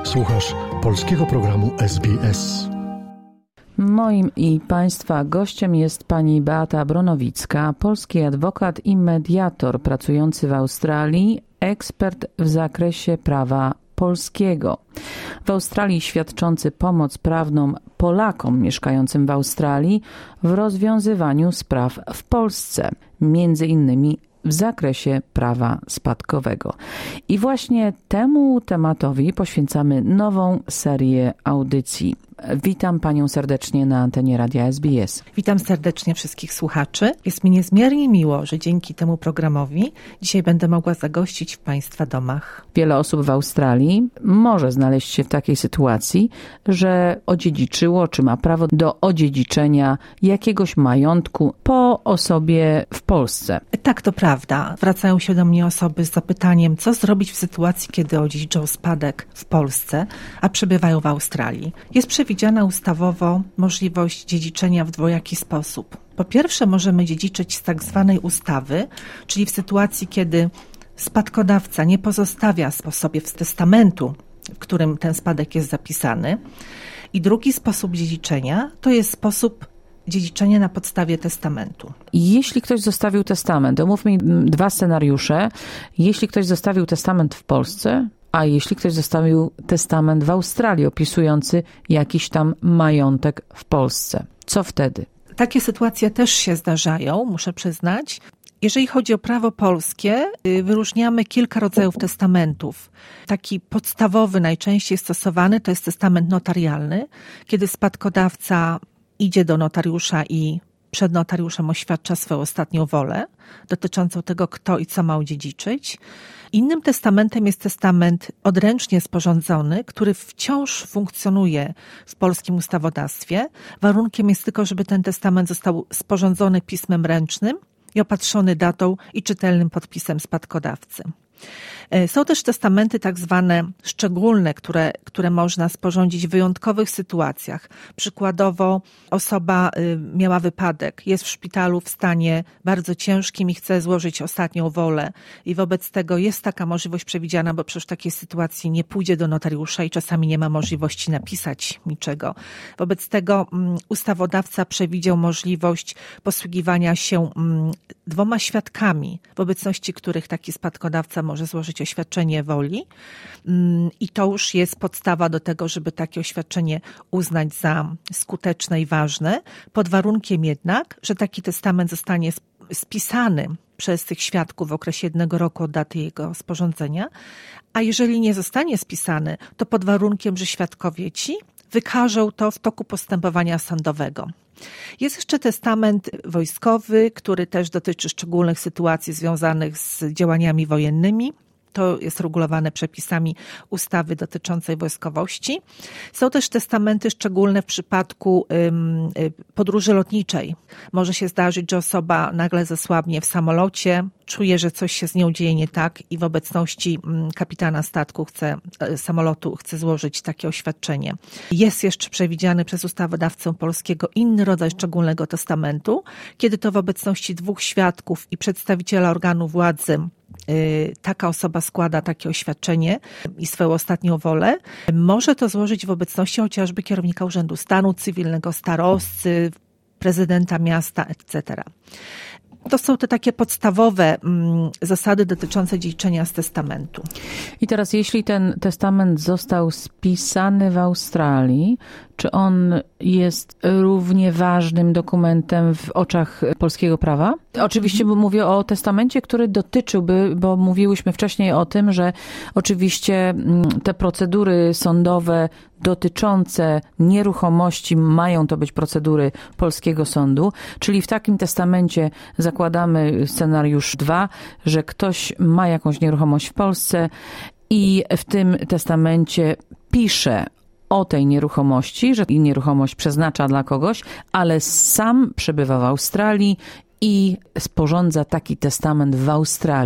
Słuchasz polskiego programu SBS. Moim i Państwa gościem jest pani Beata Bronowicka, polski adwokat i mediator pracujący w Australii, ekspert w zakresie prawa polskiego. W Australii świadczący pomoc prawną Polakom mieszkającym w Australii w rozwiązywaniu spraw w Polsce, między innymi w zakresie prawa spadkowego. I właśnie temu tematowi poświęcamy nową serię audycji. Witam Panią serdecznie na antenie Radia SBS. Witam serdecznie wszystkich słuchaczy. Jest mi niezmiernie miło, że dzięki temu programowi dzisiaj będę mogła zagościć w Państwa domach. Wiele osób w Australii może znaleźć się w takiej sytuacji, że odziedziczyło, czy ma prawo do odziedziczenia jakiegoś majątku po osobie w Polsce. Tak, to prawda. Wracają się do mnie osoby z zapytaniem, co zrobić w sytuacji, kiedy odziedziczą spadek w Polsce, a przebywają w Australii. Jest przewidziana ustawowo możliwość dziedziczenia w dwojaki sposób. Po pierwsze, możemy dziedziczyć z tak zwanej ustawy, czyli w sytuacji, kiedy spadkodawca nie pozostawia po sobie testamentu, w którym ten spadek jest zapisany. I drugi sposób dziedziczenia to jest sposób dziedziczenia na podstawie testamentu. Jeśli ktoś zostawił testament, omówmy dwa scenariusze. Jeśli ktoś zostawił testament w Polsce, a jeśli ktoś zostawił testament w Australii opisujący jakiś tam majątek w Polsce, co wtedy? Takie sytuacje też się zdarzają, muszę przyznać. Jeżeli chodzi o prawo polskie, wyróżniamy kilka rodzajów testamentów. Taki podstawowy, najczęściej stosowany, to jest testament notarialny, kiedy spadkodawca idzie do notariusza i przed notariuszem oświadcza swoją ostatnią wolę dotyczącą tego, kto i co ma odziedziczyć. Innym testamentem jest testament odręcznie sporządzony, który wciąż funkcjonuje w polskim ustawodawstwie. Warunkiem jest tylko, żeby ten testament został sporządzony pismem ręcznym i opatrzony datą i czytelnym podpisem spadkodawcy. Są też testamenty tak zwane szczególne, które można sporządzić w wyjątkowych sytuacjach. Przykładowo osoba miała wypadek, jest w szpitalu w stanie bardzo ciężkim i chce złożyć ostatnią wolę i wobec tego jest taka możliwość przewidziana, bo przecież w takiej sytuacji nie pójdzie do notariusza i czasami nie ma możliwości napisać niczego. Wobec tego ustawodawca przewidział możliwość posługiwania się dwoma świadkami, w obecności których taki spadkodawca może złożyć oświadczenie woli i to już jest podstawa do tego, żeby takie oświadczenie uznać za skuteczne i ważne, pod warunkiem jednak, że taki testament zostanie spisany przez tych świadków w okresie 1 roku od daty jego sporządzenia, a jeżeli nie zostanie spisany, to pod warunkiem, że świadkowie ci wykażą to w toku postępowania sądowego. Jest jeszcze testament wojskowy, który też dotyczy szczególnych sytuacji związanych z działaniami wojennymi. To jest regulowane przepisami ustawy dotyczącej wojskowości. Są też testamenty szczególne w przypadku podróży lotniczej. Może się zdarzyć, że osoba nagle zesłabnie w samolocie, czuje, że coś się z nią dzieje nie tak i w obecności kapitana statku samolotu chce złożyć takie oświadczenie. Jest jeszcze przewidziany przez ustawodawcę polskiego inny rodzaj szczególnego testamentu, kiedy to w obecności 2 świadków i przedstawiciela organu władzy taka osoba składa takie oświadczenie i swoją ostatnią wolę. Może to złożyć w obecności chociażby kierownika Urzędu Stanu Cywilnego, starosty, prezydenta miasta, etc. To są te takie podstawowe zasady dotyczące dziedziczenia z testamentu. I teraz, jeśli ten testament został spisany w Australii, czy on jest równie ważnym dokumentem w oczach polskiego prawa? Oczywiście mówię o testamencie, który dotyczyłby, bo mówiłyśmy wcześniej o tym, że oczywiście te procedury sądowe dotyczące nieruchomości mają to być procedury polskiego sądu, czyli w takim testamencie zakładamy scenariusz 2, że ktoś ma jakąś nieruchomość w Polsce i w tym testamencie pisze o tej nieruchomości, że nieruchomość przeznacza dla kogoś, ale sam przebywa w Australii i sporządza taki testament w Australii.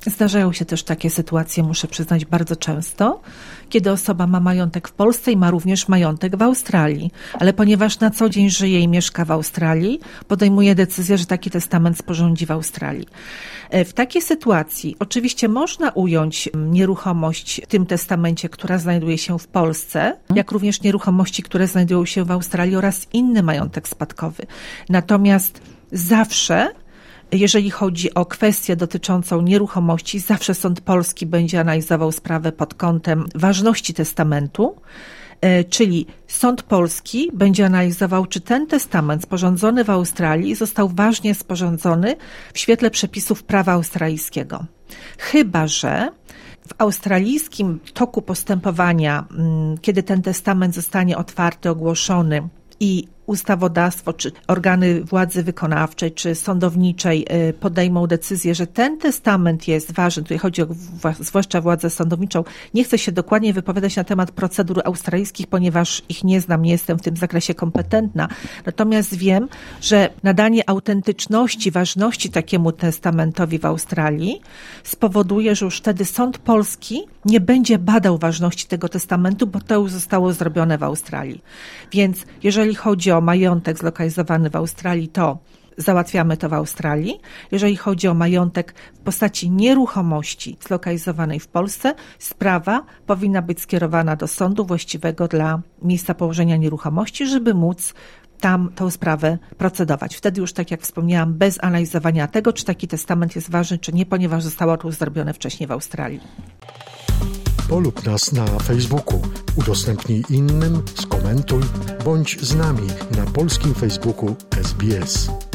Zdarzają się też takie sytuacje, muszę przyznać, bardzo często, kiedy osoba ma majątek w Polsce i ma również majątek w Australii, ale ponieważ na co dzień żyje i mieszka w Australii, podejmuje decyzję, że taki testament sporządzi w Australii. W takiej sytuacji oczywiście można ująć nieruchomość w tym testamencie, która znajduje się w Polsce, jak również nieruchomości, które znajdują się w Australii oraz inny majątek spadkowy. Natomiast zawsze, jeżeli chodzi o kwestię dotyczącą nieruchomości, zawsze sąd polski będzie analizował sprawę pod kątem ważności testamentu, czyli sąd polski będzie analizował, czy ten testament sporządzony w Australii został ważnie sporządzony w świetle przepisów prawa australijskiego. Chyba że w australijskim toku postępowania, kiedy ten testament zostanie otwarty, ogłoszony i ustawodawstwo, czy organy władzy wykonawczej, czy sądowniczej podejmą decyzję, że ten testament jest ważny, tutaj chodzi o zwłaszcza władzę sądowniczą. Nie chcę się dokładnie wypowiadać na temat procedur australijskich, ponieważ ich nie znam, nie jestem w tym zakresie kompetentna. Natomiast wiem, że nadanie autentyczności, ważności takiemu testamentowi w Australii spowoduje, że już wtedy sąd polski nie będzie badał ważności tego testamentu, bo to już zostało zrobione w Australii. Więc jeżeli chodzi o majątek zlokalizowany w Australii, to załatwiamy to w Australii. Jeżeli chodzi o majątek w postaci nieruchomości zlokalizowanej w Polsce, sprawa powinna być skierowana do sądu właściwego dla miejsca położenia nieruchomości, żeby móc tam tą sprawę procedować. Wtedy już, tak jak wspomniałam, bez analizowania tego, czy taki testament jest ważny, czy nie, ponieważ zostało to zrobione wcześniej w Australii. Polub nas na Facebooku, udostępnij innym, skomentuj, bądź z nami na polskim Facebooku SBS.